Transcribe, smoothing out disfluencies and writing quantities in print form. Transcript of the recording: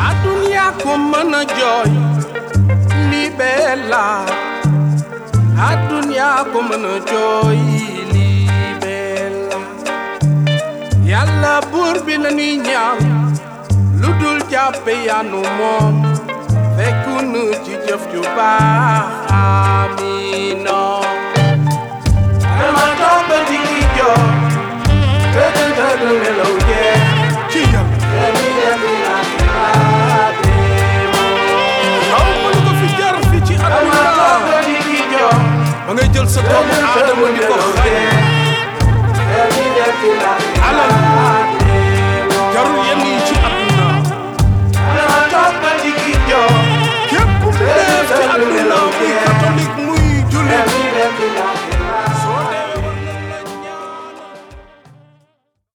adunia ko mana joy libela adunia ko mana joy libela yalla bur bi la ni ñaan ludul jappe yanu mom fekunu ci jëf ju baax amino dama topp di ki jo tëdd nelaw jee ci yam ba ngay jël sa doomu aadama di ko xañ ala